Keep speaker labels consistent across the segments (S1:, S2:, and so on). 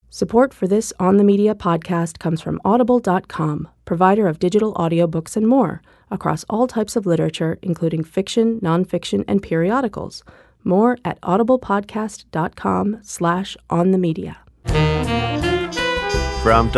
S1: Support for this On the Media podcast comes from Audible.com, provider of digital audiobooks and more, across all types of literature, including fiction, nonfiction, and periodicals. More at audiblepodcast.com/onthemedia.
S2: From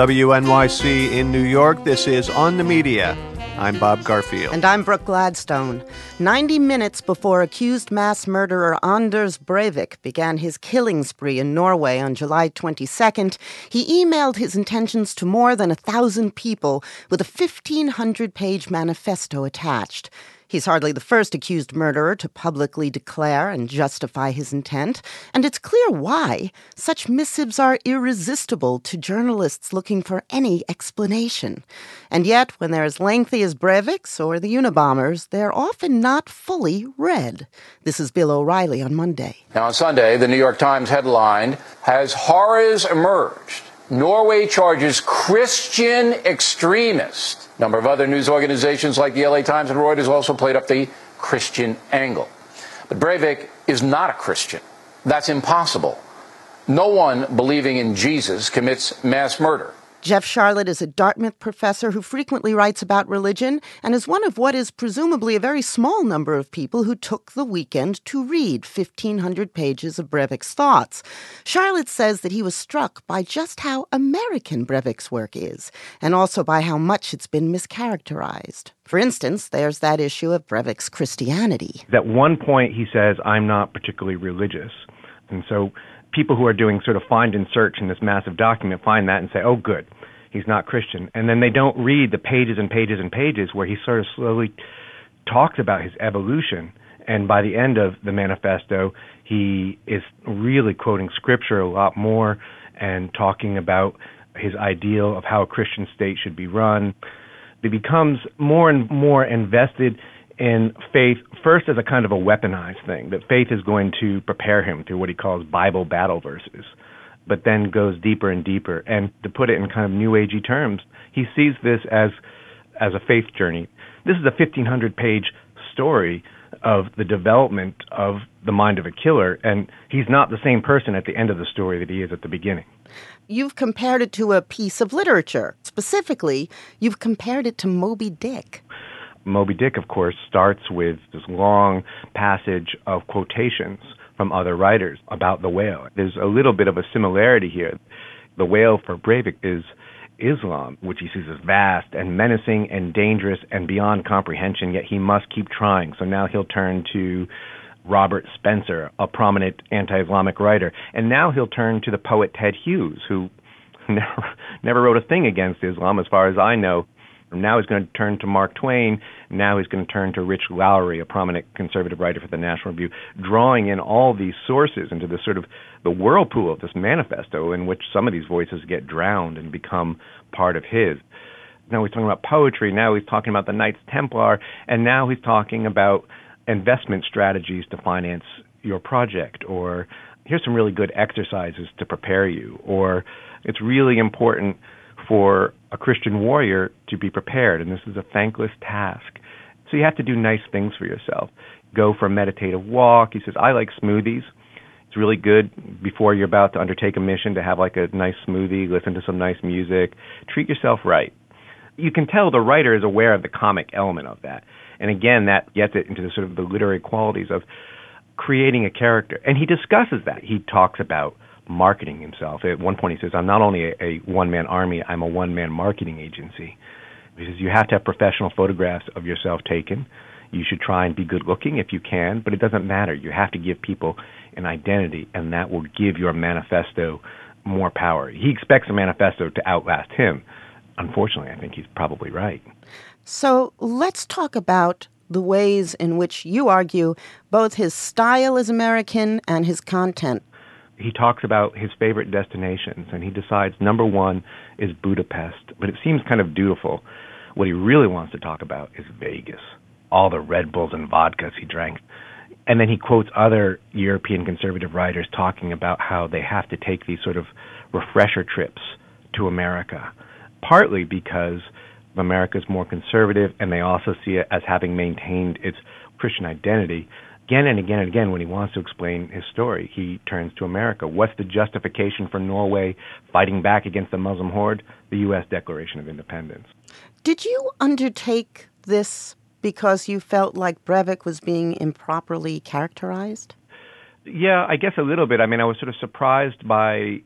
S2: WNYC in New York, this is On the Media. I'm Bob Garfield.
S3: And I'm Brooke Gladstone. 90 minutes before accused mass murderer Anders Breivik began his killing spree in Norway on July 22nd, he emailed his intentions to more than 1,000 people with a 1,500-page manifesto attached. He's hardly the first accused murderer to publicly declare and justify his intent, and it's clear why. Such missives are irresistible to journalists looking for any explanation. And yet, when they're as lengthy as Breivik's or the Unabomber's, they're often not fully read. This is Bill O'Reilly on Monday.
S4: Now, on Sunday, the New York Times headlined, "Has Horrors Emerged? Norway Charges Christian Extremist." A number of other news organizations like the LA Times and Reuters also played up the Christian angle. But Breivik is not a Christian. That's impossible. No one believing in Jesus commits mass murder.
S3: Jeff Sharlet is a Dartmouth professor who frequently writes about religion and is one of what is presumably a very small number of people who took the weekend to read 1,500 pages of Breivik's thoughts. Sharlet says that he was struck by just how American Breivik's work is, and also by how much it's been mischaracterized. For instance, there's that issue of Breivik's Christianity.
S5: At one point he says, "I'm not particularly religious." And so people who are doing sort of find and search in this massive document find that and say, oh, good, he's not Christian. And then they don't read the pages and pages and pages where he sort of slowly talks about his evolution. And by the end of the manifesto, he is really quoting Scripture a lot more and talking about his ideal of how a Christian state should be run. He becomes more and more invested in faith, first as a kind of a weaponized thing, that faith is going to prepare him through what he calls Bible battle verses, but then goes deeper and deeper. And to put it in kind of New Agey terms, he sees this as a faith journey. This is a 1,500-page story of the development of the mind of a killer, and he's not the same person at the end of the story that he is at the beginning.
S3: You've compared it to a piece of literature. Specifically, you've compared it to Moby Dick.
S5: Moby Dick, of course, starts with this long passage of quotations from other writers about the whale. There's a little bit of a similarity here. The whale for Breivik is Islam, which he sees as vast and menacing and dangerous and beyond comprehension, yet he must keep trying. So now he'll turn to Robert Spencer, a prominent anti-Islamic writer, and now he'll turn to the poet Ted Hughes, who never wrote a thing against Islam, as far as I know. Now he's going to turn to Mark Twain. Now he's going to turn to Rich Lowry, a prominent conservative writer for the National Review, drawing in all these sources into the sort of the whirlpool of this manifesto in which some of these voices get drowned and become part of his. Now he's talking about poetry. Now he's talking about the Knights Templar. And now he's talking about investment strategies to finance your project. Or here's some really good exercises to prepare you. Or it's really important for a Christian warrior to be prepared, and this is a thankless task. So you have to do nice things for yourself. Go for a meditative walk. He says, I like smoothies. It's really good before you're about to undertake a mission to have like a nice smoothie, listen to some nice music. Treat yourself right. You can tell the writer is aware of the comic element of that. And again, that gets it into the sort of the literary qualities of creating a character. And he discusses that. He talks about marketing himself. At one point he says, I'm not only a one-man army, I'm a one-man marketing agency. He says you have to have professional photographs of yourself taken. You should try and be good-looking if you can, but it doesn't matter. You have to give people an identity, and that will give your manifesto more power. He expects a manifesto to outlast him. Unfortunately, I think he's probably right.
S3: So let's talk about the ways in which you argue both his style is American and his content.
S5: He talks about his favorite destinations, and he decides number one is Budapest. But it seems kind of dutiful. What he really wants to talk about is Vegas, all the Red Bulls and vodkas he drank. And then he quotes other European conservative writers talking about how they have to take these sort of refresher trips to America, partly because America is more conservative, and they also see it as having maintained its Christian identity again and again and again, when he wants to explain his story, he turns to America. What's the justification for Norway fighting back against the Muslim horde? The U.S. Declaration of Independence.
S3: Did you undertake this because you felt like Breivik was being improperly characterized?
S5: Yeah, I guess a little bit. I mean, I was sort of surprised by,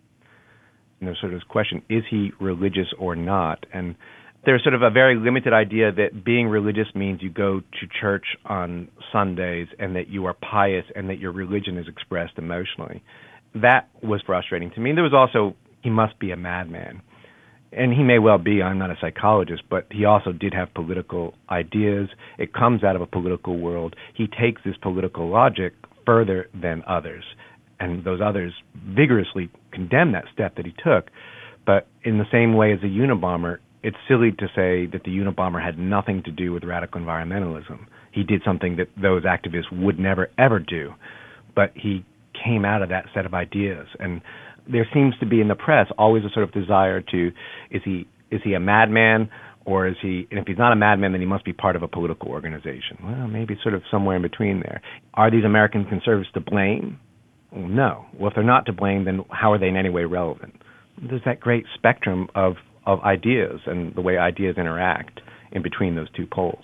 S5: sort of this question, is he religious or not? And there's sort of a very limited idea that being religious means you go to church on Sundays and that you are pious and that your religion is expressed emotionally. That was frustrating to me. There was also, he must be a madman. And he may well be, I'm not a psychologist, but he also did have political ideas. It comes out of a political world. He takes this political logic further than others. And those others vigorously condemn that step that he took. But in the same way as a Unabomber, it's silly to say that the Unabomber had nothing to do with radical environmentalism. He did something that those activists would never, ever do. But he came out of that set of ideas. And there seems to be in the press always a sort of desire to, is he a madman, or is he, and if he's not a madman, then he must be part of a political organization. Well, maybe sort of somewhere in between there. Are these American conservatives to blame? Well, no. Well, if they're not to blame, then how are they in any way relevant? There's that great spectrum of ideas and the way ideas interact in between those two poles.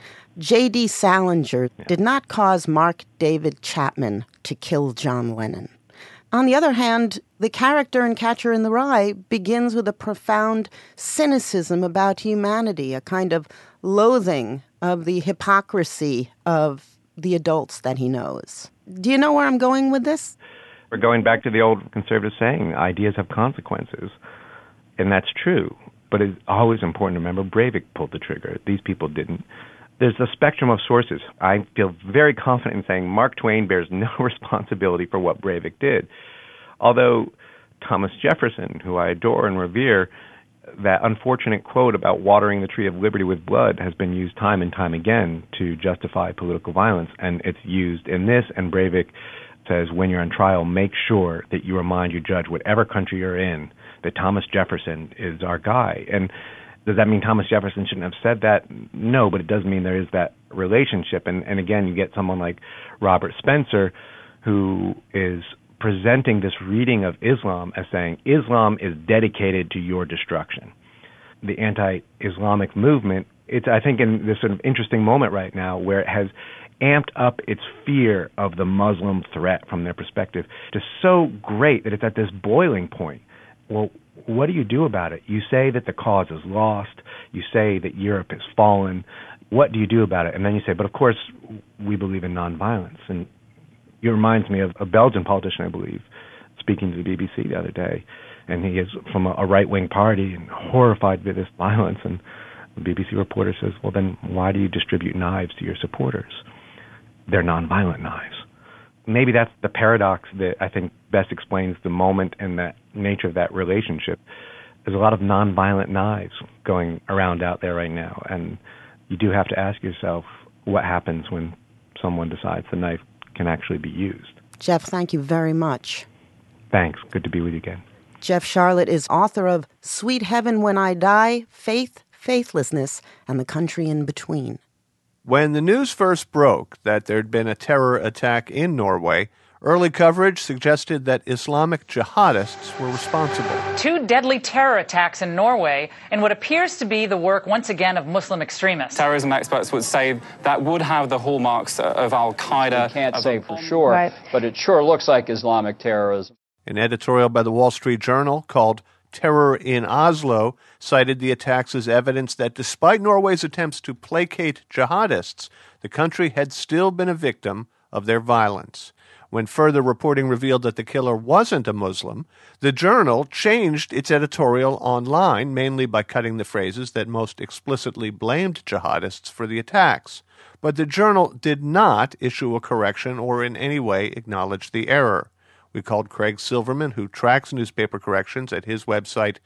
S3: J.D. Salinger did not cause Mark David Chapman to kill John Lennon. On the other hand, the character in Catcher in the Rye begins with a profound cynicism about humanity, a kind of loathing of the hypocrisy of the adults that he knows. Do you know where I'm going with this?
S5: We're going back to the old conservative saying, ideas have consequences. And that's true. But it's always important to remember Breivik pulled the trigger. These people didn't. There's a spectrum of sources. I feel very confident in saying Mark Twain bears no responsibility for what Breivik did. Although Thomas Jefferson, who I adore and revere, that unfortunate quote about watering the tree of liberty with blood has been used time and time again to justify political violence. And it's used in this, and Breivik says, when you're on trial, make sure that you remind your judge, whatever country you're in, that Thomas Jefferson is our guy. And does that mean Thomas Jefferson shouldn't have said that? No, but it does mean there is that relationship. And again, you get someone like Robert Spencer, who is presenting this reading of Islam as saying, Islam is dedicated to your destruction. The anti-Islamic movement, it's, I think, in this sort of interesting moment right now where it has amped up its fear of the Muslim threat from their perspective to so great that it's at this boiling point. Well, what do you do about it? You say that the cause is lost. You say that Europe has fallen. What do you do about it? And then you say, but of course, we believe in nonviolence. And it reminds me of a Belgian politician, I believe, speaking to the BBC the other day. And he is from a right-wing party and horrified by this violence. And the BBC reporter says, well, then why do you distribute knives to your supporters? They're nonviolent knives. Maybe that's the paradox that I think best explains the moment and the nature of that relationship. There's a lot of nonviolent knives going around out there right now, and you do have to ask yourself what happens when someone decides the knife can actually be used.
S3: Jeff, thank you very much.
S5: Thanks. Good to be with you again.
S3: Jeff Sharlet is author of Sweet Heaven When I Die, Faith, Faithlessness, and the Country in Between.
S2: When the news first broke that there'd been a terror attack in Norway, early coverage suggested that Islamic jihadists were responsible.
S6: 2 deadly terror attacks in Norway in what appears to be the work, once again, of Muslim extremists.
S7: Terrorism experts would say that would have the hallmarks of al-Qaeda.
S8: We can't say for sure, right, but it sure looks like Islamic terrorism.
S2: An editorial by the Wall Street Journal called Terror in Oslo cited the attacks as evidence that despite Norway's attempts to placate jihadists, the country had still been a victim of their violence. When further reporting revealed that the killer wasn't a Muslim, the Journal changed its editorial online, mainly by cutting the phrases that most explicitly blamed jihadists for the attacks. But the Journal did not issue a correction or in any way acknowledge the error. We called Craig Silverman, who tracks newspaper corrections at his website,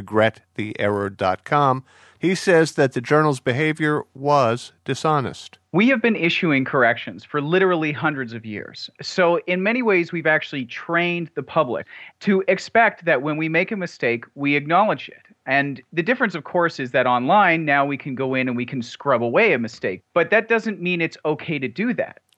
S2: regrettheerror.com. He says that the Journal's behavior was dishonest.
S9: We have been issuing corrections for literally hundreds of years. So in many ways, we've actually trained the public to expect that when we make a mistake, we acknowledge it. And the difference, of course, is that online, now we can go in and we can scrub away a mistake. But that doesn't mean it's okay to do that.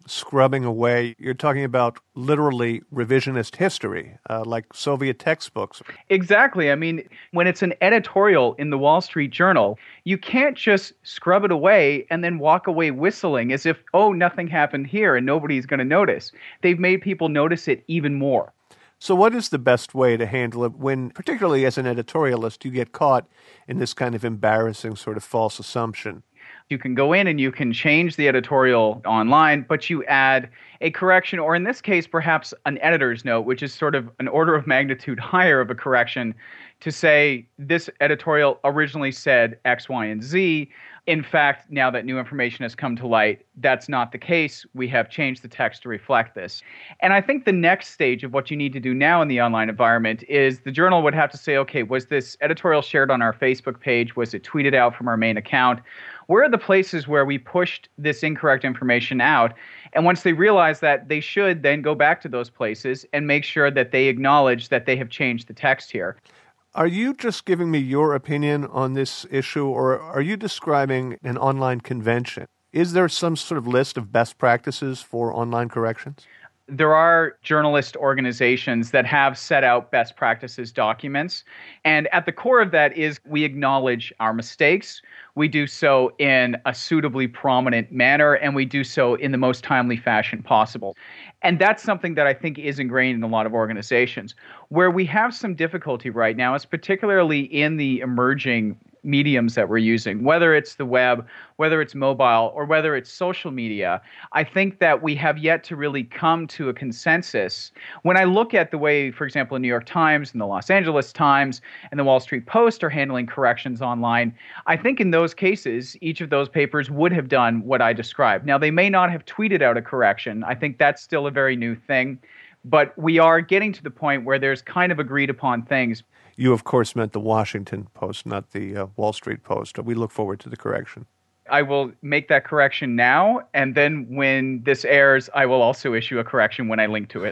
S2: scrubbing away, you're talking about literally revisionist history, like Soviet textbooks.
S9: Exactly. I mean, when it's an editorial in the Wall Street Journal, you can't just scrub it away and then walk away whistling as if, oh, nothing happened here and nobody's going to notice. They've made people notice it even more.
S2: So what is the best way to handle it when, particularly as an editorialist, you get caught in this kind of embarrassing sort of false assumption?
S9: You can go in and you can change the editorial online, but you add a correction, or in this case, perhaps an editor's note, which is sort of an order of magnitude higher of a correction, to say this editorial originally said X, Y, and Z. In fact, now that new information has come to light, that's not the case. We have changed the text to reflect this. And I think the next stage of what you need to do now in the online environment is the journal would have to say, okay, was this editorial shared on our Facebook page? Was it tweeted out from our main account? Where are the places where we pushed this incorrect information out? And once they realize that, they should then go back to those places and make sure that they acknowledge that they have changed the text here.
S2: Are you just giving me your opinion on this issue, or are you describing an online convention? Is there some sort of list of best practices for online corrections?
S9: There are journalist organizations that have set out best practices documents. And at the core of that is we acknowledge our mistakes. We do so in a suitably prominent manner, and we do so in the most timely fashion possible. And that's something that I think is ingrained in a lot of organizations. Where we have some difficulty right now is particularly in the emerging mediums that we're using, whether it's the web, whether it's mobile, or whether it's social media. I think that we have yet to really come to a consensus. When I look at the way, for example, the New York Times and the Los Angeles Times and the Wall Street Post are handling corrections online, I think in those cases, each of those papers would have done what I described. Now, they may not have tweeted out a correction. I think that's still a very new thing. But we are getting to the point where there's kind of agreed upon things.
S2: You, of course, meant the Washington Post, not the Wall Street Post. We look forward to the correction.
S9: I will make that correction now, and then when this airs, I will also issue a correction when I link to it.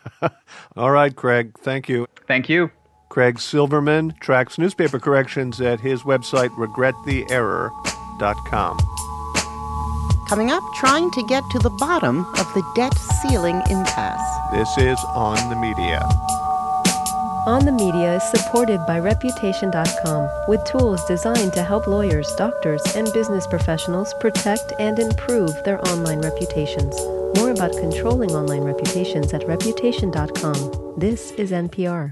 S2: All right, Craig. Thank you.
S9: Thank you.
S2: Craig Silverman tracks newspaper corrections at his website, regrettheerror.com.
S3: Coming up, trying to get to the bottom of the debt ceiling impasse.
S2: This is On the Media.
S10: On the Media is supported by Reputation.com with tools designed to help lawyers, doctors, and business professionals protect and improve their online reputations. More about controlling online reputations at Reputation.com. This is NPR.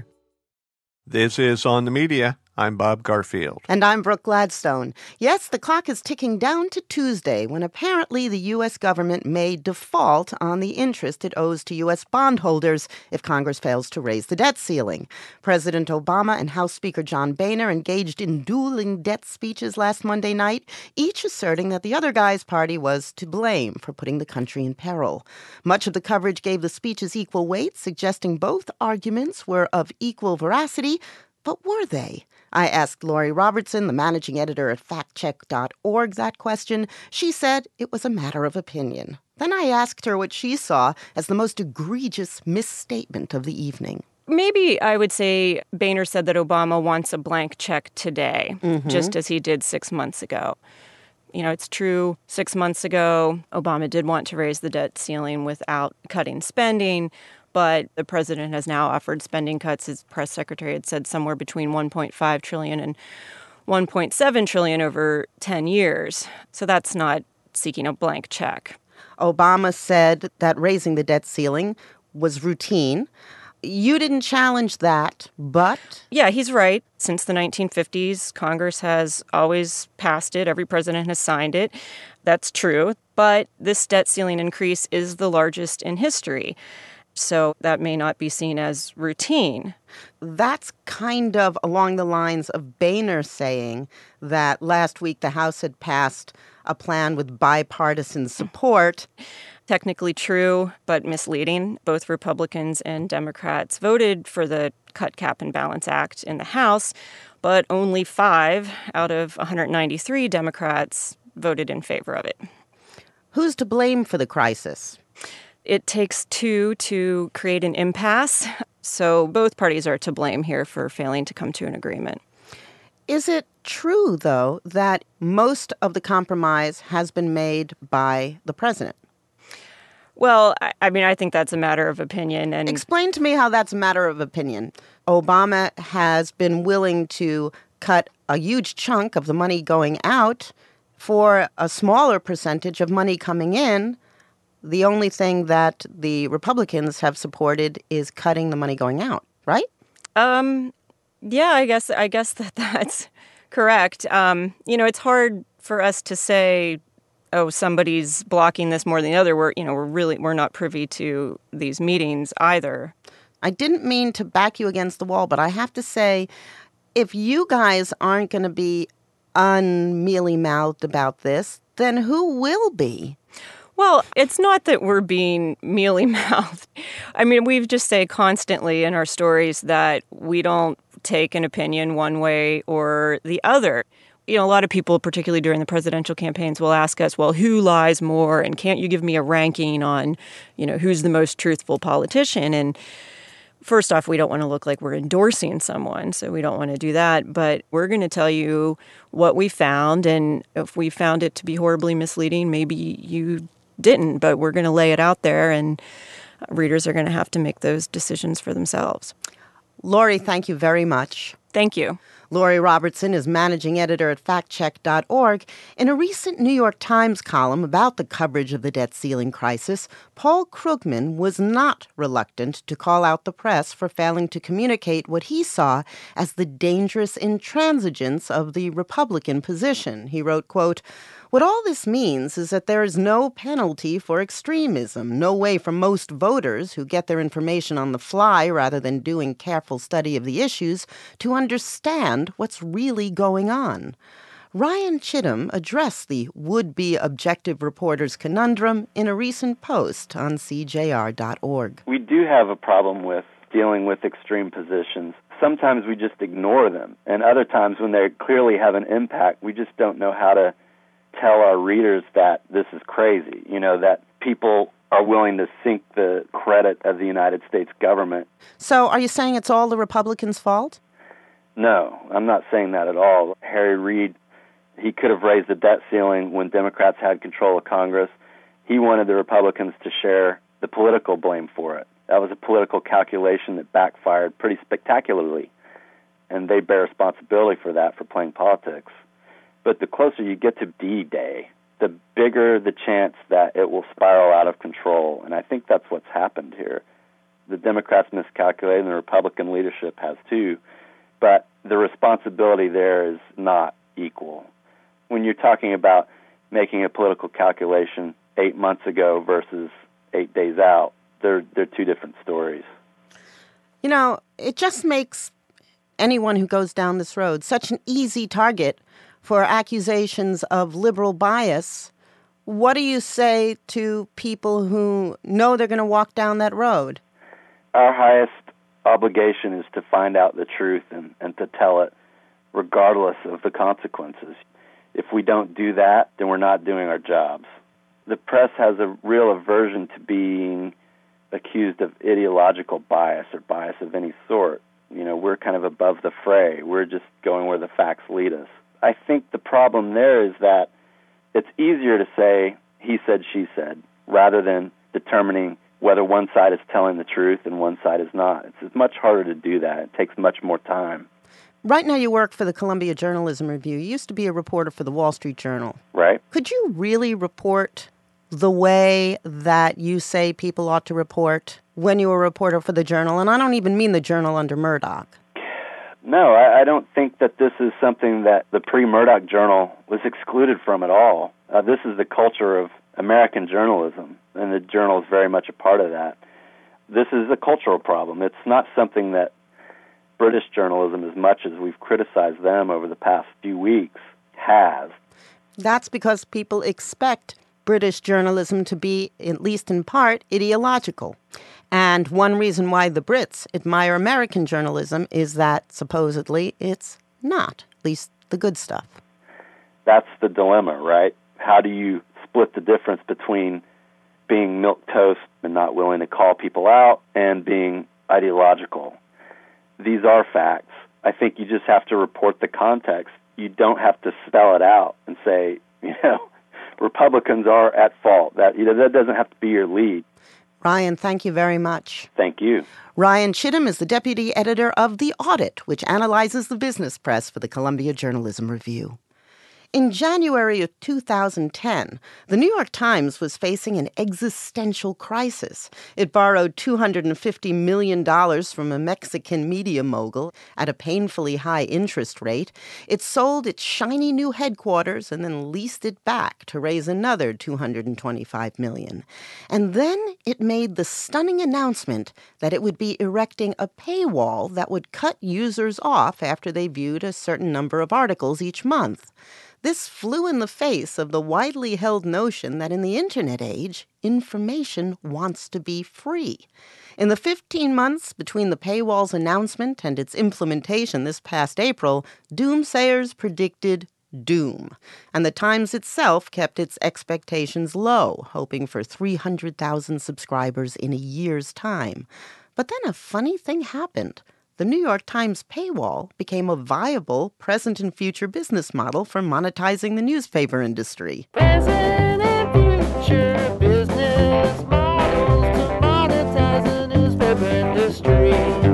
S2: This is On the Media. I'm Bob Garfield.
S3: And I'm Brooke Gladstone. Yes, the clock is ticking down to Tuesday when apparently the U.S. government may default on the interest it owes to U.S. bondholders if Congress fails to raise the debt ceiling. President Obama and House Speaker John Boehner engaged in dueling debt speeches last Monday night, each asserting that the other guy's party was to blame for putting the country in peril. Much of the coverage gave the speeches equal weight, suggesting both arguments were of equal veracity. But were they? I asked Lori Robertson, the managing editor at factcheck.org, that question. She said it was a matter of opinion. Then I asked her what she saw as the most egregious misstatement of the evening.
S11: Maybe I would say Boehner said that Obama wants a blank check today, just as he did 6 months ago. You know, it's true, 6 months ago, Obama did want to raise the debt ceiling without cutting spending. But the president has now offered spending cuts. His press secretary had said somewhere between $1.5 trillion and $1.7 trillion over 10 years. So that's not seeking a blank check.
S3: Obama said that raising the debt ceiling was routine. You didn't challenge that, but...
S11: Yeah, he's right. Since the 1950s, Congress has always passed it. Every president has signed it. That's true. But this debt ceiling increase is the largest in history. So that may not be seen as routine.
S3: That's kind of along the lines of Boehner saying that last week the House had passed a plan with bipartisan support.
S11: Technically true, but misleading. Both Republicans and Democrats voted for the Cut, Cap, and Balance Act in the House, but only 5 out of 193 Democrats voted in favor of it.
S3: Who's to blame for the crisis?
S11: It takes 2 to create an impasse, so both parties are to blame here for failing to come to an agreement.
S3: Is it true, though, that most of the compromise has been made by the president?
S11: Well, I mean, I think that's a matter of opinion. And
S3: explain to me how that's a matter of opinion. Obama has been willing to cut a huge chunk of the money going out for a smaller percentage of money coming in. The only thing that the Republicans have supported is cutting the money going out, right?
S11: Yeah, I guess that's correct. It's hard for us to say, oh, somebody's blocking this more than the other. We're not privy to these meetings either.
S3: I didn't mean to back you against the wall, but I have to say, if you guys aren't going to be unmealy-mouthed about this, then who will be?
S11: Well, it's not that we're being mealy-mouthed. I mean, we've just say constantly in our stories that we don't take an opinion one way or the other. A lot of people, particularly during the presidential campaigns, will ask us, well, who lies more? And can't you give me a ranking on, who's the most truthful politician? And first off, we don't want to look like we're endorsing someone, so we don't want to do that. But we're going to tell you what we found. And if we found it to be horribly misleading, maybe you didn't. But we're going to lay it out there, and readers are going to have to make those decisions for themselves.
S3: Lori, thank you very much.
S11: Thank you.
S3: Lori Robertson is managing editor at factcheck.org. In a recent New York Times column about the coverage of the debt ceiling crisis, Paul Krugman was not reluctant to call out the press for failing to communicate what he saw as the dangerous intransigence of the Republican position. He wrote, quote, "What all this means is that there is no penalty for extremism, no way for most voters who get their information on the fly rather than doing careful study of the issues to understand what's really going on." Ryan Chittum addressed the would-be objective reporter's conundrum in a recent post on CJR.org.
S12: We do have a problem with dealing with extreme positions. Sometimes we just ignore them, and other times when they clearly have an impact, we just don't know how to tell our readers that this is crazy, that people are willing to sink the credit of the United States government.
S3: So are you saying it's all the Republicans' fault?
S12: No, I'm not saying that at all. Harry Reid, he could have raised the debt ceiling when Democrats had control of Congress. He wanted the Republicans to share the political blame for it. That was a political calculation that backfired pretty spectacularly, and they bear responsibility for that, for playing politics. But the closer you get to D-Day, the bigger the chance that it will spiral out of control. And I think that's what's happened here. The Democrats miscalculated, and the Republican leadership has too. But the responsibility there is not equal. When you're talking about making a political calculation 8 months ago versus 8 days out, they're two different stories.
S3: It just makes anyone who goes down this road such an easy target for accusations of liberal bias. What do you say to people who know they're going to walk down that road?
S12: Our highest obligation is to find out the truth and to tell it regardless of the consequences. If we don't do that, then we're not doing our jobs. The press has a real aversion to being accused of ideological bias or bias of any sort. We're kind of above the fray. We're just going where the facts lead us. I think the problem there is that it's easier to say he said, she said, rather than determining whether one side is telling the truth and one side is not. It's much harder to do that. It takes much more time.
S3: Right now you work for the Columbia Journalism Review. You used to be a reporter for the Wall Street Journal.
S12: Right.
S3: Could you really report the way that you say people ought to report when you were a reporter for the Journal? And I don't even mean the Journal under Murdoch.
S12: No, I don't think that this is something that the pre-Murdoch Journal was excluded from at all. This is the culture of American journalism, and the Journal is very much a part of that. This is a cultural problem. It's not something that British journalism, as much as we've criticized them over the past few weeks, has.
S3: That's because people expect British journalism to be, at least in part, ideological. And one reason why the Brits admire American journalism is that, supposedly, it's not, at least the good stuff.
S12: That's the dilemma, right? How do you split the difference between being milquetoast and not willing to call people out and being ideological? These are facts. I think you just have to report the context. You don't have to spell it out and say, Republicans are at fault. That doesn't have to be your lead.
S3: Ryan, thank you very much.
S12: Thank you.
S3: Ryan Chittum is the deputy editor of The Audit, which analyzes the business press for the Columbia Journalism Review. In January of 2010, the New York Times was facing an existential crisis. It borrowed $250 million from a Mexican media mogul at a painfully high interest rate. It sold its shiny new headquarters and then leased it back to raise another $225 million. And then it made the stunning announcement that it would be erecting a paywall that would cut users off after they viewed a certain number of articles each month. This flew in the face of the widely held notion that in the Internet age, information wants to be free. In the 15 months between the paywall's announcement and its implementation this past April, doomsayers predicted doom. And the Times itself kept its expectations low, hoping for 300,000 subscribers in a year's time. But then a funny thing happened. The New York Times paywall became a viable present and future business model for monetizing the newspaper industry.
S13: Present and future business models to monetize the newspaper industry.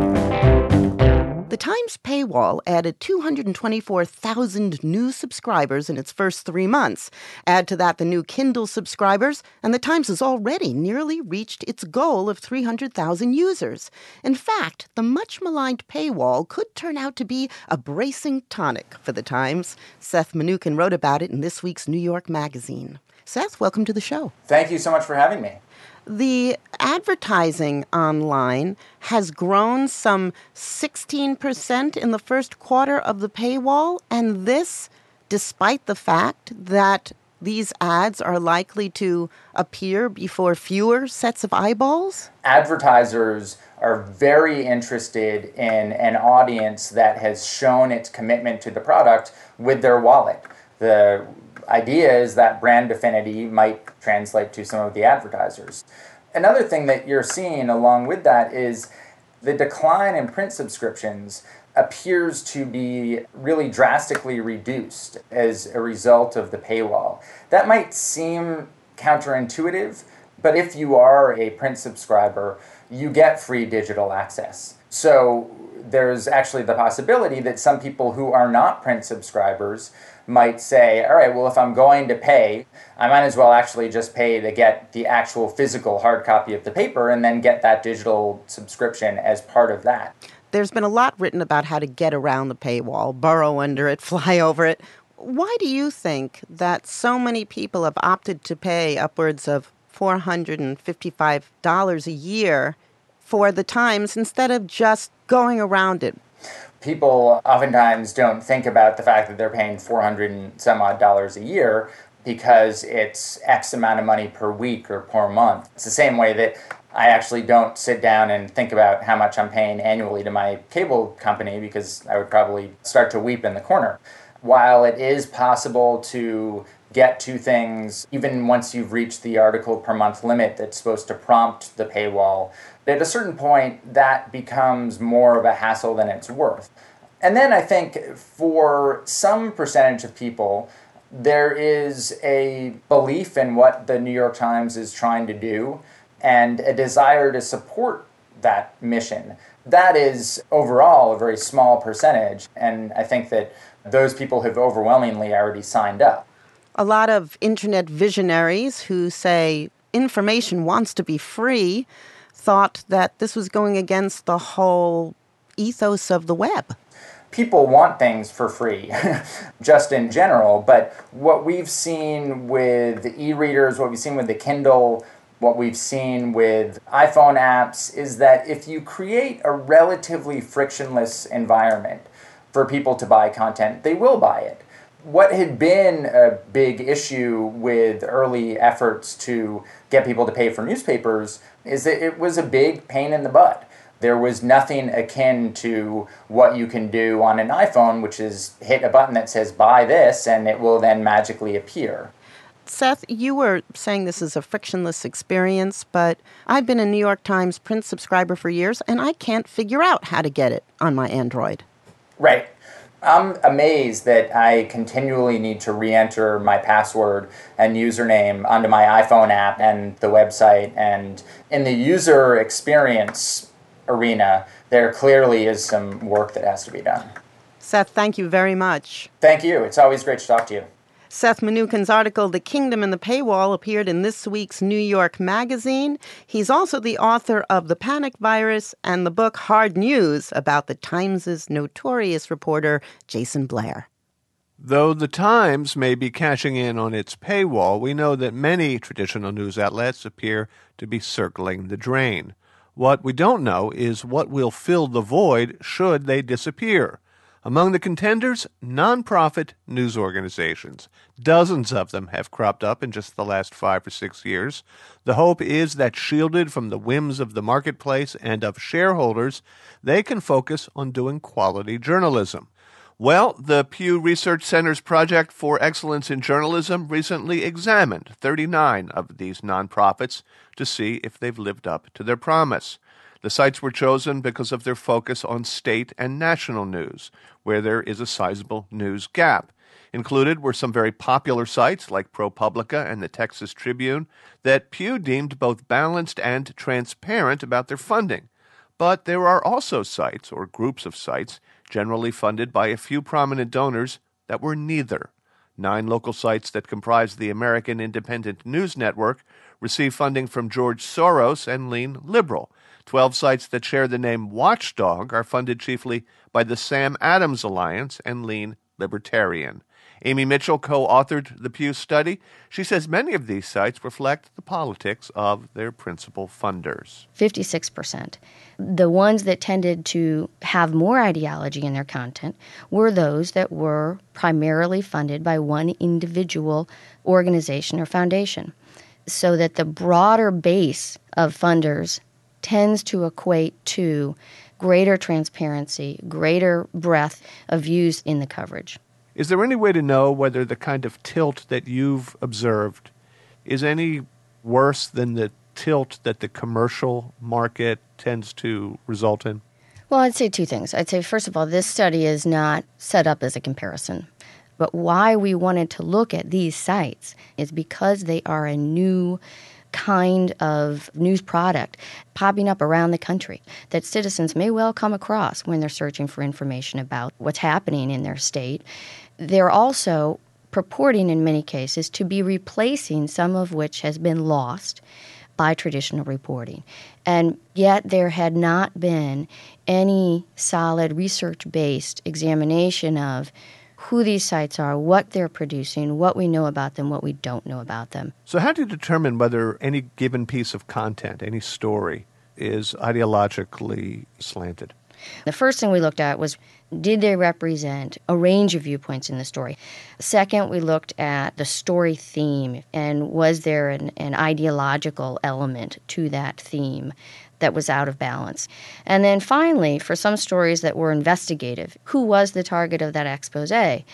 S3: The Times paywall added 224,000 new subscribers in its first 3 months. Add to that the new Kindle subscribers, and the Times has already nearly reached its goal of 300,000 users. In fact, the much-maligned paywall could turn out to be a bracing tonic for the Times. Seth Mnookin wrote about it in this week's New York Magazine. Seth, welcome to the show.
S14: Thank you so much for having me.
S3: The advertising online has grown some 16% in the first quarter of the paywall, and this despite the fact that these ads are likely to appear before fewer sets of eyeballs?
S14: Advertisers are very interested in an audience that has shown its commitment to the product with their wallet. The idea is that brand affinity might translate to some of the advertisers. Another thing that you're seeing along with that is the decline in print subscriptions appears to be really drastically reduced as a result of the paywall. That might seem counterintuitive, but if you are a print subscriber, you get free digital access. So there's actually the possibility that some people who are not print subscribers might say, all right, well, if I'm going to pay, I might as well actually just pay to get the actual physical hard copy of the paper and then get that digital subscription as part of that.
S3: There's been a lot written about how to get around the paywall, burrow under it, fly over it. Why do you think that so many people have opted to pay upwards of $455 a year for the Times instead of just going around it?
S14: People oftentimes don't think about the fact that they're paying $400 and some odd a year because it's X amount of money per week or per month. It's the same way that I actually don't sit down and think about how much I'm paying annually to my cable company because I would probably start to weep in the corner. While it is possible to get to things, even once you've reached the article per month limit that's supposed to prompt the paywall, at a certain point that becomes more of a hassle than it's worth. And then I think for some percentage of people, there is a belief in what the New York Times is trying to do and a desire to support that mission. That is overall a very small percentage, and I think that those people have overwhelmingly already signed up.
S3: A lot of internet visionaries who say information wants to be free thought that this was going against the whole ethos of the web.
S14: People want things for free, just in general, but what we've seen with e-readers, what we've seen with the Kindle, what we've seen with iPhone apps is that if you create a relatively frictionless environment for people to buy content, they will buy it. What had been a big issue with early efforts to get people to pay for newspapers is that it was a big pain in the butt. There was nothing akin to what you can do on an iPhone, which is hit a button that says buy this and it will then magically appear.
S3: Seth, you were saying this is a frictionless experience, but I've been a New York Times print subscriber for years and I can't figure out how to get it on my Android.
S14: Right. I'm amazed that I continually need to re-enter my password and username onto my iPhone app and the website. And in the user experience arena, there clearly is some work that has to be done.
S3: Seth, thank you very much.
S14: Thank you. It's always great to talk to you.
S3: Seth Mnookin's article, The Kingdom and the Paywall, appeared in this week's New York Magazine. He's also the author of The Panic Virus and the book Hard News about the Times' notorious reporter, Jason Blair.
S2: Though the Times may be cashing in on its paywall, we know that many traditional news outlets appear to be circling the drain. What we don't know is what will fill the void should they disappear. Among the contenders, nonprofit news organizations. Dozens of them have cropped up in just the last 5 or 6 years. The hope is that, shielded from the whims of the marketplace and of shareholders, they can focus on doing quality journalism. Well, the Pew Research Center's Project for Excellence in Journalism recently examined 39 of these nonprofits to see if they've lived up to their promise. The sites were chosen because of their focus on state and national news, where there is a sizable news gap. Included were some very popular sites like ProPublica and the Texas Tribune that Pew deemed both balanced and transparent about their funding. But there are also sites, or groups of sites, generally funded by a few prominent donors that were neither. 9 local sites that comprise the American Independent News Network receive funding from George Soros and lean liberal. 12 sites that share the name Watchdog are funded chiefly by the Sam Adams Alliance and lean libertarian. Amy Mitchell co-authored the Pew study. She says many of these sites reflect the politics of their principal funders.
S15: 56%. The ones that tended to have more ideology in their content were those that were primarily funded by one individual organization or foundation, so that the broader base of funders tends to equate to greater transparency, greater breadth of views in the coverage.
S2: Is there any way to know whether the kind of tilt that you've observed is any worse than the tilt that the commercial market tends to result in?
S15: Well, I'd say 2 things. I'd say, first of all, this study is not set up as a comparison. But why we wanted to look at these sites is because they are a new kind of news product popping up around the country that citizens may well come across when they're searching for information about what's happening in their state. They're also purporting in many cases to be replacing some of which has been lost by traditional reporting. And yet there had not been any solid research-based examination of who these sites are, what they're producing, what we know about them, what we don't know about them.
S2: So how do you determine whether any given piece of content, any story, is ideologically slanted?
S15: The first thing we looked at was, did they represent a range of viewpoints in the story? Second, we looked at the story theme, and was there an ideological element to that theme that was out of balance? And then finally, for some stories that were investigative, who was the target of that expose?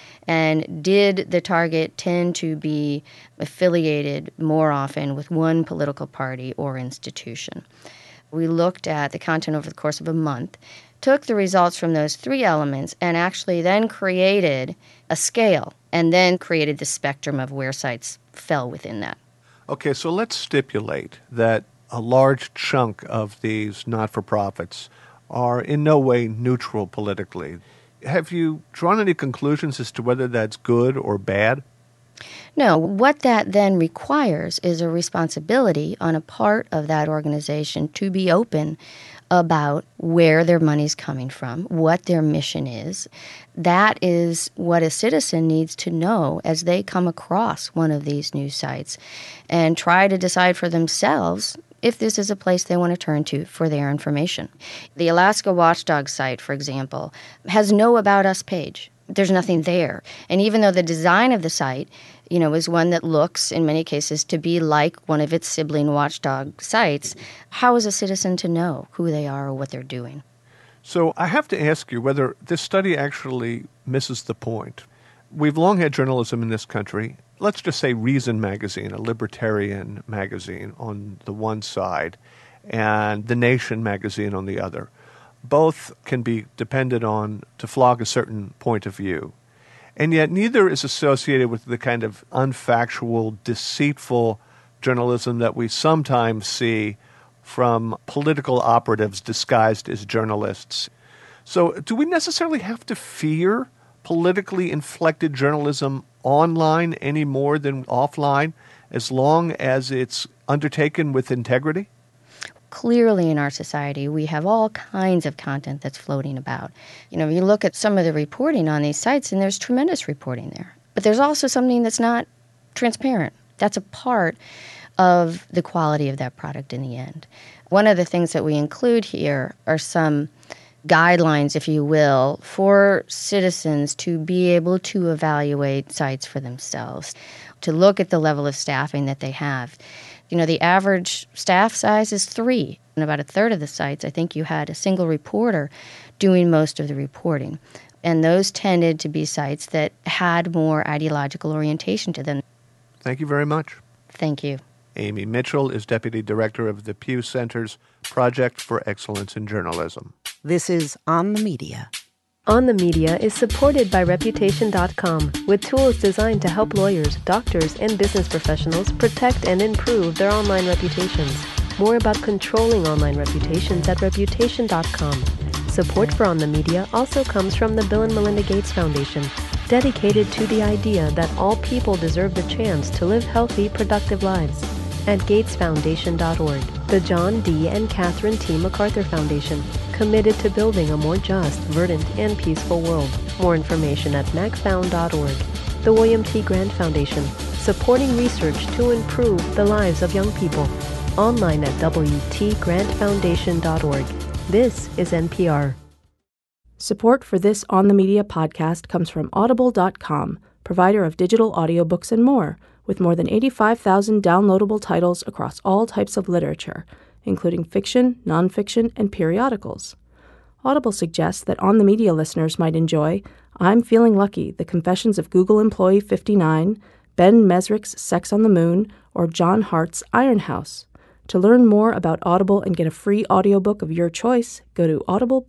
S15: And did the target tend to be affiliated more often with one political party or institution? We looked at the content over the course of a month, took the results from those 3 elements, and actually then created a scale, and then created the spectrum of where sites fell within that.
S2: Okay, so let's stipulate that a large chunk of these not-for-profits are in no way neutral politically. Have you drawn any conclusions as to whether that's good or bad?
S15: No, what that then requires is a responsibility on a part of that organization to be open about where their money's coming from, what their mission is. That is what a citizen needs to know as they come across one of these news sites and try to decide for themselves if this is a place they want to turn to for their information. The Alaska Watchdog site, for example, has no About Us page. There's nothing there. And even though the design of the site, is one that looks, in many cases, to be like one of its sibling watchdog sites, how is a citizen to know who they are or what they're doing?
S2: So I have to ask you whether this study actually misses the point. We've long had journalism in this country. Let's just say Reason magazine, a libertarian magazine on the one side, and The Nation magazine on the other. both can be depended on to flog a certain point of view. And yet neither is associated with the kind of unfactual, deceitful journalism that we sometimes see from political operatives disguised as journalists. So do we necessarily have to fear politically inflected journalism online any more than offline, as long as it's undertaken with integrity?
S15: Clearly in our society, we have all kinds of content that's floating about. You look at some of the reporting on these sites, and there's tremendous reporting there. But there's also something that's not transparent. That's a part of the quality of that product in the end. One of the things that we include here are some guidelines, if you will, for citizens to be able to evaluate sites for themselves, to look at the level of staffing that they have. The average staff size is 3. And about a third of the sites, I think you had a single reporter doing most of the reporting. And those tended to be sites that had more ideological orientation to them.
S2: Thank you very much.
S15: Thank you.
S2: Amy Mitchell is Deputy Director of the Pew Center's Project for Excellence in Journalism.
S3: This is On the Media.
S10: On the Media is supported by Reputation.com with tools designed to help lawyers, doctors, and business professionals protect and improve their online reputations. More about controlling online reputations at Reputation.com. Support for On the Media also comes from the Bill and Melinda Gates Foundation, dedicated to the idea that all people deserve the chance to live healthy, productive lives. At GatesFoundation.org, the John D. and Catherine T. MacArthur Foundation, committed to building a more just, verdant, and peaceful world. More information at macfound.org. The William T. Grant Foundation, supporting research to improve the lives of young people. Online at wtgrantfoundation.org. This is NPR.
S1: Support for this On the Media podcast comes from Audible.com, provider of digital audiobooks and more than 85,000 downloadable titles across all types of literature, including fiction, nonfiction, and periodicals. Audible suggests that On the Media listeners might enjoy I'm Feeling Lucky, The Confessions of Google Employee 59, Ben Mesrick's Sex on the Moon, or John Hart's Iron House. To learn more about Audible and get a free audiobook of your choice, go to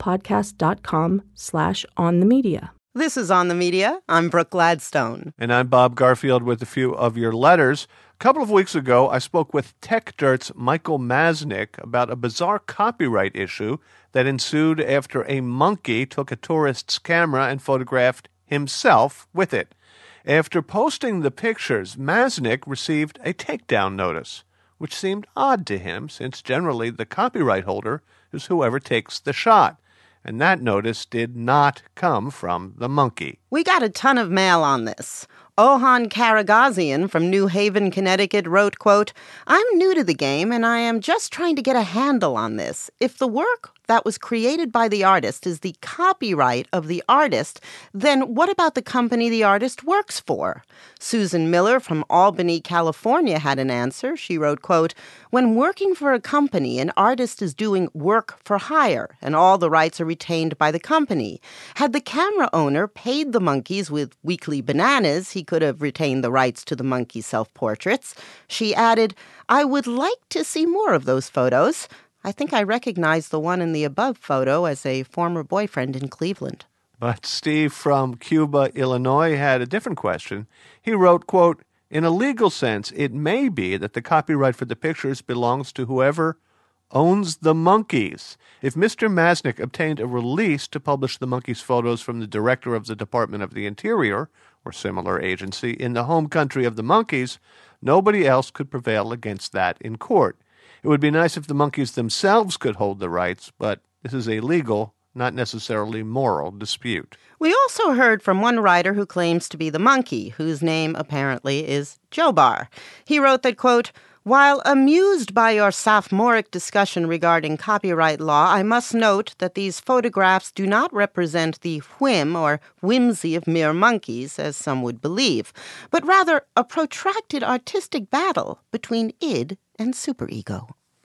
S1: audiblepodcast.com/onthemedia.
S3: This is On the Media. I'm Brooke Gladstone.
S2: And I'm Bob Garfield with a few of your letters. A couple of weeks ago, I spoke with TechDirt's Michael Masnick about a bizarre copyright issue that ensued after a monkey took a tourist's camera and photographed himself with it. After posting the pictures, Masnick received a takedown notice, which seemed odd to him since generally the copyright holder is whoever takes the shot. And that notice did not come from the monkey.
S3: We got a ton of mail on this. Ohan Karagazian from New Haven, Connecticut wrote, quote, I'm new to the game and I am just trying to get a handle on this. If the work that was created by the artist is the copyright of the artist, then what about the company the artist works for? Susan Miller from Albany, California had an answer. She wrote, quote, when working for a company, an artist is doing work for hire and all the rights are retained by the company. Had the camera owner paid the monkeys with weekly bananas, he could have retained the rights to the monkey self-portraits. She added, I would like to see more of those photos. I think I recognize the one in the above photo as a former boyfriend in Cleveland.
S2: But Steve from Cuba, Illinois, had a different question. He wrote, quote, in a legal sense, it may be that the copyright for the pictures belongs to whoever owns the monkeys. If Mr. Masnick obtained a release to publish the monkeys' photos from the director of the Department of the Interior, or similar agency, in the home country of the monkeys, nobody else could prevail against that in court. It would be nice if the monkeys themselves could hold the rights, but this is a legal, not necessarily moral dispute.
S3: We also heard from one writer who claims to be the monkey, whose name apparently is Jobar. He wrote that, quote, while amused by your sophomoric discussion regarding copyright law, I must note that these photographs do not represent the whim or whimsy of mere monkeys, as some would believe, but rather a protracted artistic battle between id and superego.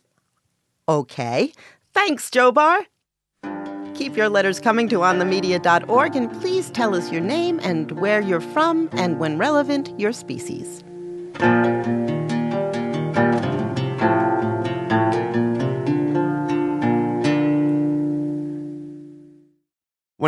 S3: Okay. Thanks, Jobar. Keep your letters coming to onthemedia.org, and please tell us your name and where you're from, and when relevant, your species.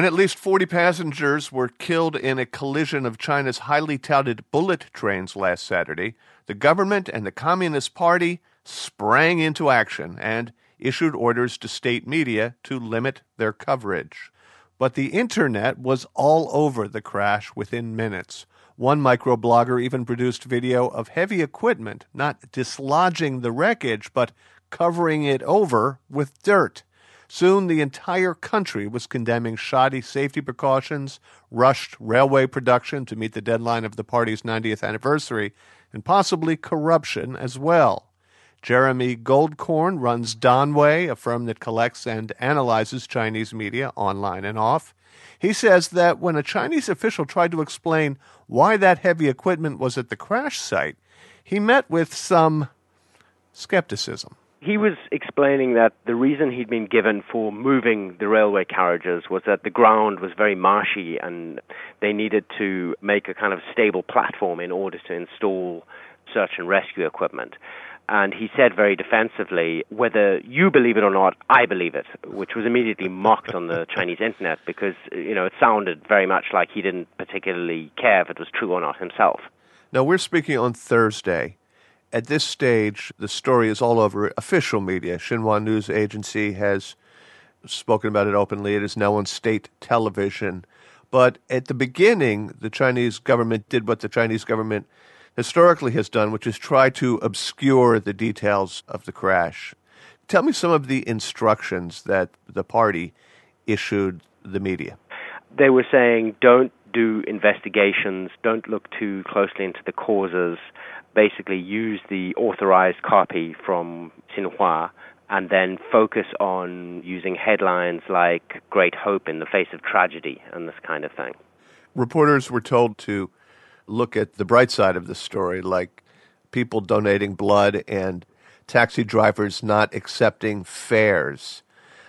S2: at least 40 passengers were killed in a collision of China's highly touted bullet trains last Saturday, the government and the Communist Party sprang into action and issued orders to state media to limit their coverage. But the internet was all over the crash within minutes. One microblogger even produced video of heavy equipment not dislodging the wreckage, but covering it over with dirt. Soon the entire country was condemning shoddy safety precautions, rushed railway production to meet the deadline of the party's 90th anniversary, and possibly corruption as well. Jeremy Goldkorn runs Danwei, a firm that collects and analyzes Chinese media online and off. He says that when a Chinese official tried to explain why that heavy equipment was at the crash site, he met with some skepticism.
S16: He was explaining that the reason he'd been given for moving the railway carriages was that the ground was very marshy and they needed to make a kind of stable platform in order to install search and rescue equipment. And he said very defensively, whether you believe it or not, I believe it, which was immediately mocked on the Chinese internet because, it sounded very much like he didn't particularly care if it was true or not himself.
S2: Now, we're speaking on Thursday. At this stage, the story is all over official media. Xinhua News Agency has spoken about it openly. It is now on state television. But at the beginning, the Chinese government did what the Chinese government historically has done, which is try to obscure the details of the crash. Tell me some of the instructions that the party issued the media.
S16: They were saying, don't do investigations, don't look too closely into the causes, basically use the authorized copy from Xinhua, and then focus on using headlines like Great Hope in the face of tragedy and this kind of thing.
S2: Reporters were told to look at the bright side of the story, like people donating blood and taxi drivers not accepting fares.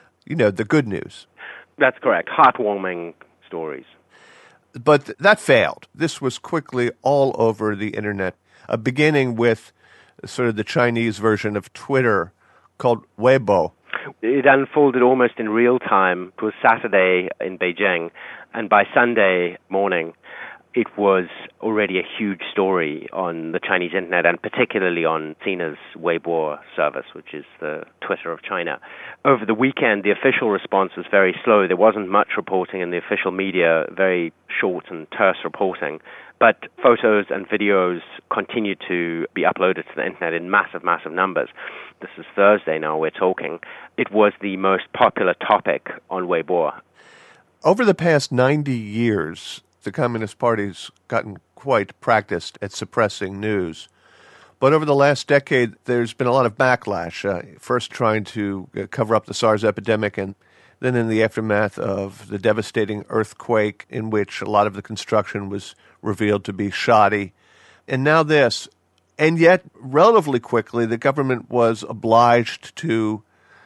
S2: The good news.
S16: That's correct. Heartwarming stories.
S2: But that failed. This was quickly all over the internet, beginning with sort of the Chinese version of Twitter called Weibo.
S16: It unfolded almost in real time. It was Saturday in Beijing, and by Sunday morning, it was already a huge story on the Chinese internet, and particularly on Sina's Weibo service, which is the Twitter of China. Over the weekend, the official response was very slow. There wasn't much reporting in the official media, very short and terse reporting. But photos and videos continued to be uploaded to the internet in massive, massive numbers. This is Thursday now we're talking. It was the most popular topic on Weibo.
S2: Over the past 90 years, the Communist Party's gotten quite practiced at suppressing news. But over the last decade, there's been a lot of backlash, first trying to cover up the SARS epidemic, and then in the aftermath of the devastating earthquake in which a lot of the construction was revealed to be shoddy. And now this. And yet, relatively quickly, the government was obliged to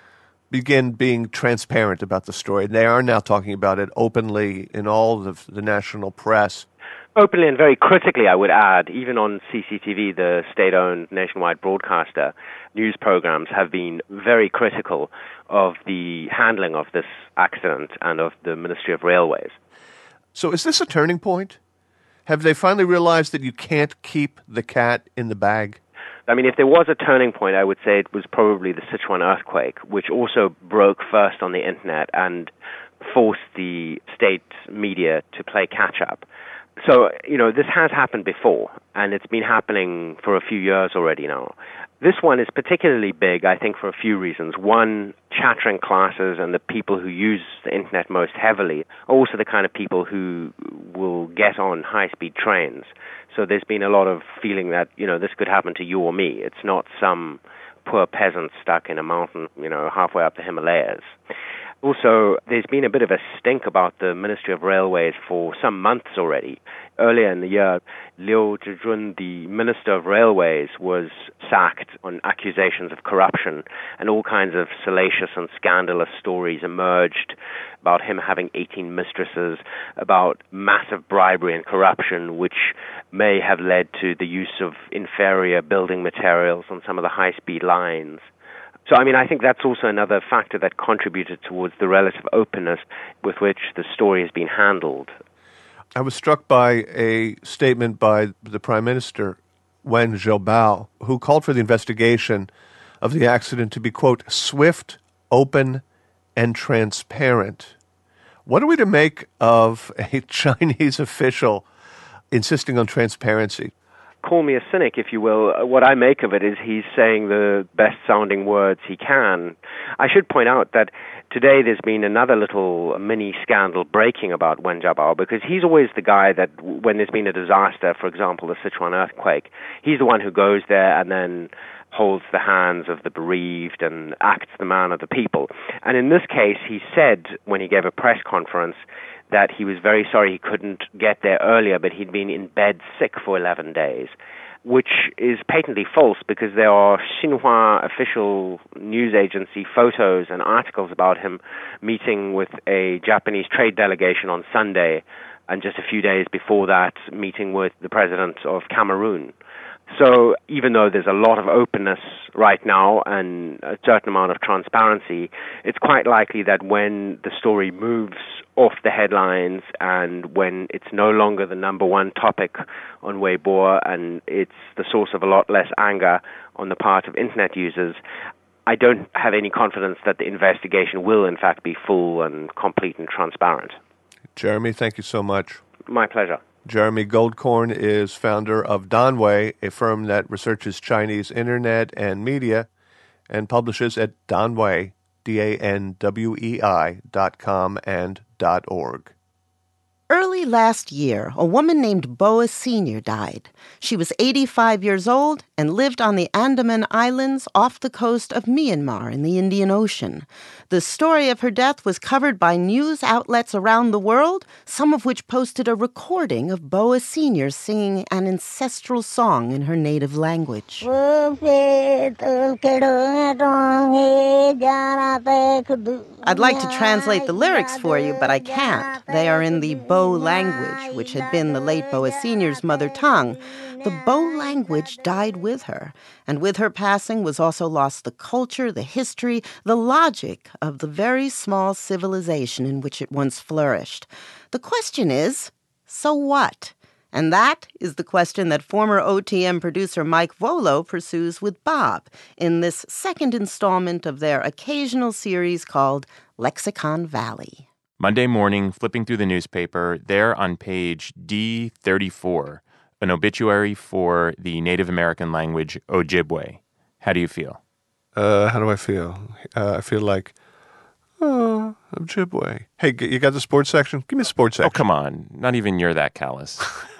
S2: begin being transparent about the story. They are now talking about it openly in all of the national press.
S16: Openly and very critically, I would add, even on CCTV, the state-owned nationwide broadcaster, news programs have been very critical of the handling of this accident and of the Ministry of Railways.
S2: So is this a turning point? Have they finally realized that you can't keep the cat in the bag?
S16: I mean, if there was a turning point, I would say it was probably the Sichuan earthquake, which also broke first on the internet and forced the state media to play catch-up. So, this has happened before, and it's been happening for a few years already now. This one is particularly big, I think, for a few reasons. One, chattering classes and the people who use the internet most heavily are also the kind of people who will get on high-speed trains. So there's been a lot of feeling that, this could happen to you or me. It's not some poor peasant stuck in a mountain, halfway up the Himalayas. Also, there's been a bit of a stink about the Ministry of Railways for some months already. Earlier in the year, Liu Zhizhun, the Minister of Railways, was sacked on accusations of corruption, and all kinds of salacious and scandalous stories emerged about him having 18 mistresses, about massive bribery and corruption, which may have led to the use of inferior building materials on some of the high-speed lines. So, I think that's also another factor that contributed towards the relative openness with which the story has been handled.
S2: I was struck by a statement by the Prime Minister, Wen Jiabao, who called for the investigation of the accident to be, quote, swift, open, and transparent. What are we to make of a Chinese official insisting on transparency?
S16: Call me a cynic, if you will. What I make of it is he's saying the best-sounding words he can. I should point out that today there's been another little mini-scandal breaking about Wen Jiabao, because he's always the guy that when there's been a disaster, for example, the Sichuan earthquake, he's the one who goes there and then holds the hands of the bereaved and acts the man of the people. And in this case, he said, when he gave a press conference, that he was very sorry he couldn't get there earlier, but he'd been in bed sick for 11 days, which is patently false because there are Xinhua official news agency photos and articles about him meeting with a Japanese trade delegation on Sunday, and just a few days before that, meeting with the president of Cameroon. So even though there's a lot of openness right now and a certain amount of transparency, it's quite likely that when the story moves off the headlines and when it's no longer the number one topic on Weibo and it's the source of a lot less anger on the part of internet users, I don't have any confidence that the investigation will in fact be full and complete and transparent.
S2: Jeremy, thank you so much.
S16: My pleasure.
S2: Jeremy Goldkorn is founder of Danwei, a firm that researches Chinese internet and media and publishes at Danwei, DANWEI.com and .org.
S3: Early last year, a woman named Boa Senior died. She was 85 years old and lived on the Andaman Islands off the coast of Myanmar in the Indian Ocean. The story of her death was covered by news outlets around the world, some of which posted a recording of Boa Senior singing an ancestral song in her native language. I'd like to translate the lyrics for you, but I can't. They are in the Bo language, which had been the late Boa Senior's mother tongue. The Bo language died with her, and with her passing was also lost the culture, the history, the logic of the very small civilization in which it once flourished. The question is, so what? And that is the question that former OTM producer Mike Volo pursues with Bob in this second installment of their occasional series called Lexicon Valley.
S17: Monday morning, flipping through the newspaper, there on page D34, an obituary for the Native American language Ojibwe. How do you feel?
S2: How do I feel? I feel like, Ojibwe. Hey, you got the sports section? Give me a sports section.
S17: Oh, come on. Not even you're that callous.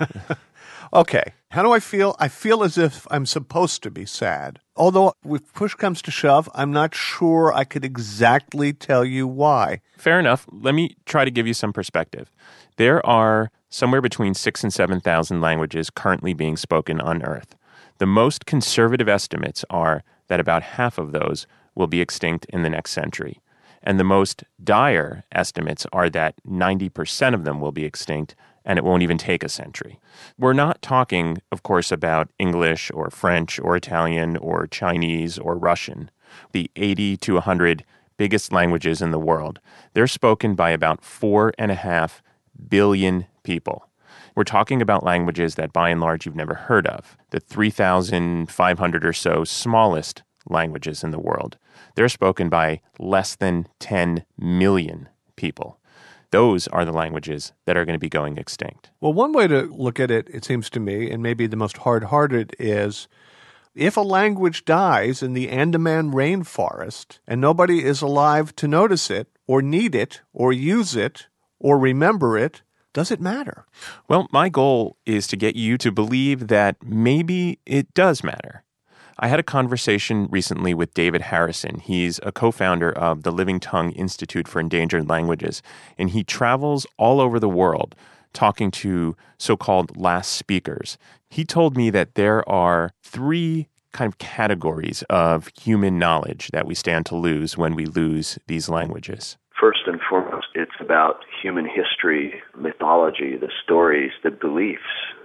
S2: Okay. How do I feel? I feel as if I'm supposed to be sad. Although, if push comes to shove, I'm not sure I could exactly tell you why.
S17: Fair enough. Let me try to give you some perspective. There are somewhere between 6,000 and 7,000 languages currently being spoken on Earth. The most conservative estimates are that about half of those will be extinct in the next century. And the most dire estimates are that 90% of them will be extinct, and it won't even take a century. We're not talking, of course, about English or French or Italian or Chinese or Russian. The 80 to 100 biggest languages in the world, they're spoken by about 4.5 billion people. We're talking about languages that, by and large, you've never heard of. The 3,500 or so smallest languages in the world, they're spoken by less than 10 million people. Those are the languages that are going to be going extinct.
S2: Well, one way to look at it, it seems to me, and maybe the most hard-hearted, is if a language dies in the Andaman rainforest and nobody is alive to notice it or need it or use it or remember it, does it matter?
S17: Well, my goal is to get you to believe that maybe it does matter. I had a conversation recently with David Harrison. He's a co-founder of the Living Tongue Institute for Endangered Languages, and he travels all over the world talking to so-called last speakers. He told me that there are 3 kind of categories of human knowledge that we stand to lose when we lose these languages.
S18: First and foremost, it's about human history, mythology, the stories, the beliefs.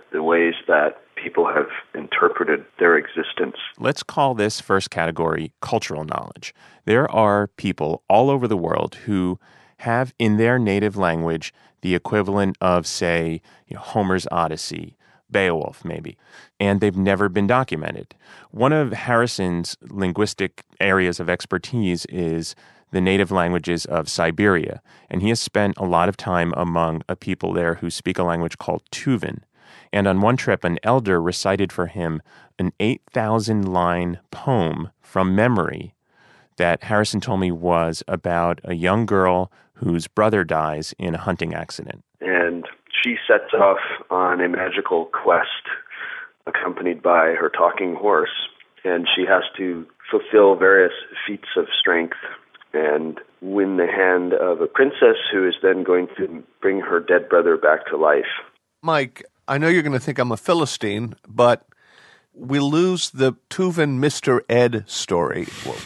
S18: the ways that people have interpreted their existence.
S17: Let's call this first category cultural knowledge. There are people all over the world who have in their native language the equivalent of, say, Homer's Odyssey, Beowulf maybe, and they've never been documented. One of Harrison's linguistic areas of expertise is the native languages of Siberia, and he has spent a lot of time among a people there who speak a language called Tuvan. And on one trip, an elder recited for him an 8,000-line poem from memory that Harrison told me was about a young girl whose brother dies in a hunting accident.
S18: And she sets off on a magical quest accompanied by her talking horse, and she has to fulfill various feats of strength and win the hand of a princess who is then going to bring her dead brother back to life.
S2: Mike, I know you're going to think I'm a Philistine, but we lose the Tuvan Mr. Ed story.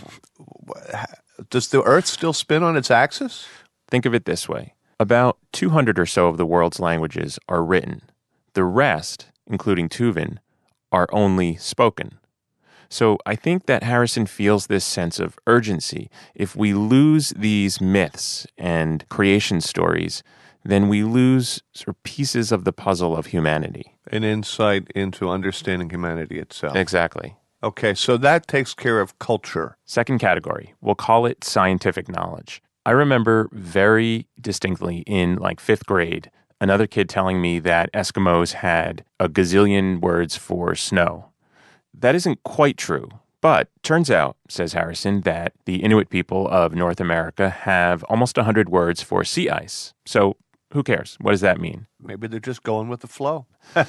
S2: Does the Earth still spin on its axis?
S17: Think of it this way. About 200 or so of the world's languages are written. The rest, including Tuvan, are only spoken. So I think that Harrison feels this sense of urgency. If we lose these myths and creation stories, then we lose sort of pieces of the puzzle of humanity.
S2: An insight into understanding humanity itself.
S17: Exactly.
S2: Okay, so that takes care of culture.
S17: Second category, we'll call it scientific knowledge. I remember very distinctly in fifth grade, another kid telling me that Eskimos had a gazillion words for snow. That isn't quite true, but turns out, says Harrison, that the Inuit people of North America have almost 100 words for sea ice. So who cares? What does that mean?
S2: Maybe they're just going with the flow.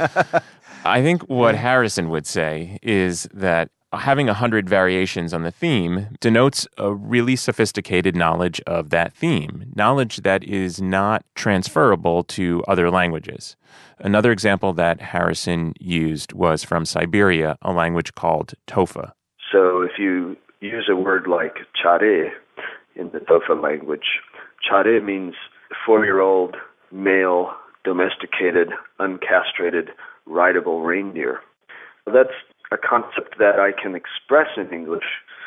S17: I think what Harrison would say is that having 100 variations on the theme denotes a really sophisticated knowledge of that theme, knowledge that is not transferable to other languages. Another example that Harrison used was from Siberia, a language called Tofa.
S18: So if you use a word like chare in the Tofa language, chare means 4-year-old male, domesticated, uncastrated, rideable reindeer. That's a concept that I can express in English,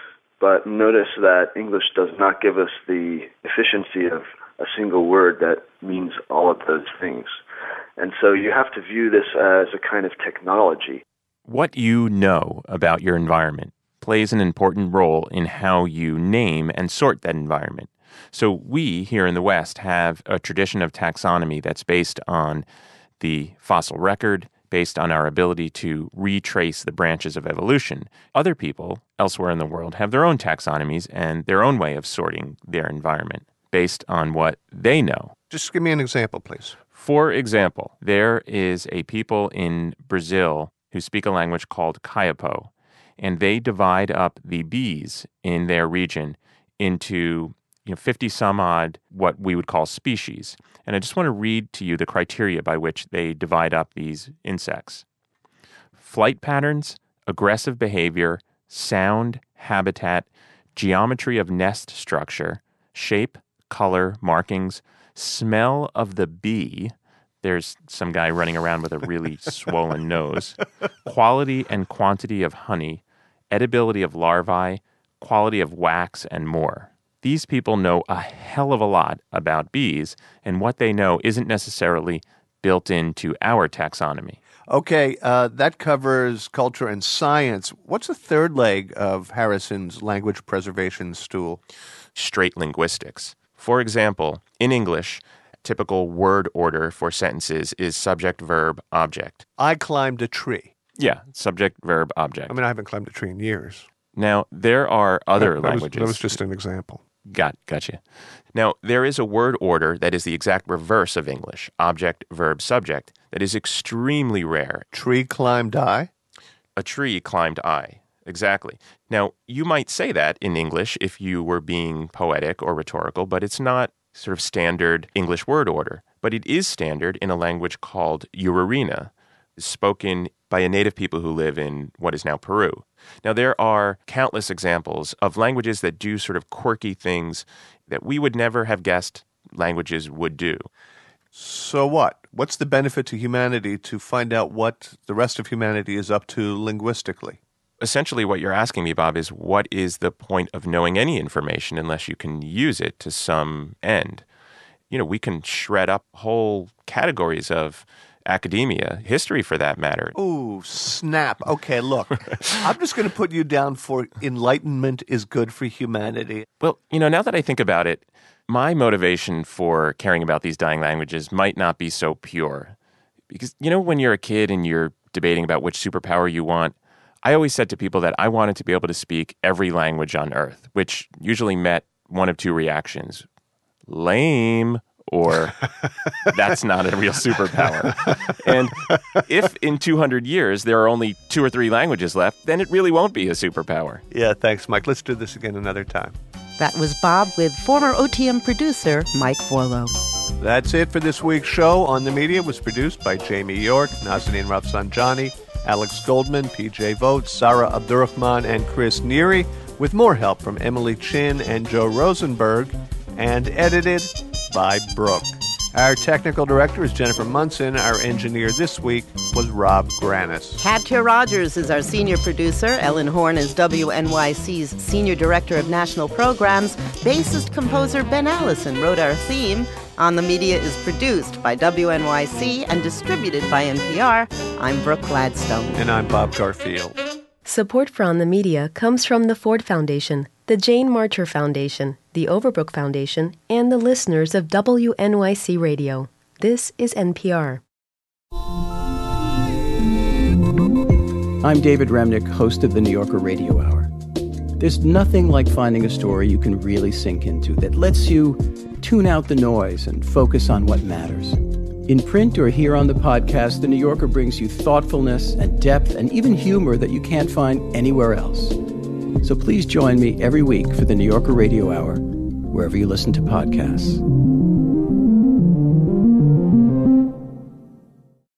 S18: but notice that English does not give us the efficiency of a single word that means all of those things. And so you have to view this as a kind of technology.
S17: What you know about your environment plays an important role in how you name and sort that environment. So we here in the West have a tradition of taxonomy that's based on the fossil record, based on our ability to retrace the branches of evolution. Other people elsewhere in the world have their own taxonomies and their own way of sorting their environment based on what they know.
S2: Just give me an example, please.
S17: For example, there is a people in Brazil who speak a language called Kayapó, and they divide up the bees in their region into 50 some odd what we would call species. And I just want to read to you the criteria by which they divide up these insects. Flight patterns, aggressive behavior, sound, habitat, geometry of nest structure, shape, color, markings, smell of the bee. There's some guy running around with a really swollen nose. Quality and quantity of honey, edibility of larvae, quality of wax, and more. These people know a hell of a lot about bees, and what they know isn't necessarily built into our taxonomy.
S2: Okay, that covers culture and science. What's the third leg of Harrison's language preservation stool?
S17: Straight linguistics. For example, in English, typical word order for sentences is subject, verb, object.
S2: I climbed a tree.
S17: Yeah, subject, verb, object.
S2: I mean, I haven't climbed a tree in years.
S17: Now, there are other languages.
S2: That was just an example.
S17: Gotcha. Now, there is a word order that is the exact reverse of English, object, verb, subject, that is extremely rare.
S2: Tree climbed I?
S17: A tree climbed I. Exactly. Now, you might say that in English if you were being poetic or rhetorical, but it's not sort of standard English word order. But it is standard in a language called Urarina, spoken by a native people who live in what is now Peru. Now, there are countless examples of languages that do sort of quirky things that we would never have guessed languages would do.
S2: So what? What's the benefit to humanity to find out what the rest of humanity is up to linguistically?
S17: Essentially, what you're asking me, Bob, is what is the point of knowing any information unless you can use it to some end? You know, we can shred up whole categories of academia, history for that matter.
S2: Ooh, snap. Okay, look, I'm just going to put you down for enlightenment is good for humanity.
S17: Well, you know, now that I think about it, my motivation for caring about these dying languages might not be so pure. Because, you know, when you're a kid and you're debating about which superpower you want, I always said to people that I wanted to be able to speak every language on Earth, which usually met one of two reactions. Lame, or that's not a real superpower. And if in 200 years there are only 2 or 3 languages left, then it really won't be a superpower.
S2: Yeah, thanks, Mike. Let's do this again another time.
S3: That was Bob with former OTM producer Mike Vorlow.
S2: That's it for this week's show. On the Media was produced by Jamie York, Nazanin Rafsanjani, Alex Goldman, PJ Vogt, Sarah Abdurrahman, and Chris Neary, with more help from Emily Chin and Joe Rosenberg, and edited by Brooke. Our technical director is Jennifer Munson. Our engineer this week was Rob Granis.
S3: Katya Rogers is our senior producer. Ellen Horn is WNYC's senior director of national programs. Bassist-composer Ben Allison wrote our theme. On the Media is produced by WNYC and distributed by NPR. I'm Brooke Gladstone.
S2: And I'm Bob Garfield.
S10: Support for On the Media comes from the Ford Foundation, the Jane Marcher Foundation, the Overbrook Foundation, and the listeners of WNYC Radio. This is NPR.
S19: I'm David Remnick, host of the New Yorker Radio Hour. There's nothing like finding a story you can really sink into that lets you tune out the noise and focus on what matters. In print or here on the podcast, The New Yorker brings you thoughtfulness and depth and even humor that you can't find anywhere else. So please join me every week for the New Yorker Radio Hour, wherever you listen to podcasts.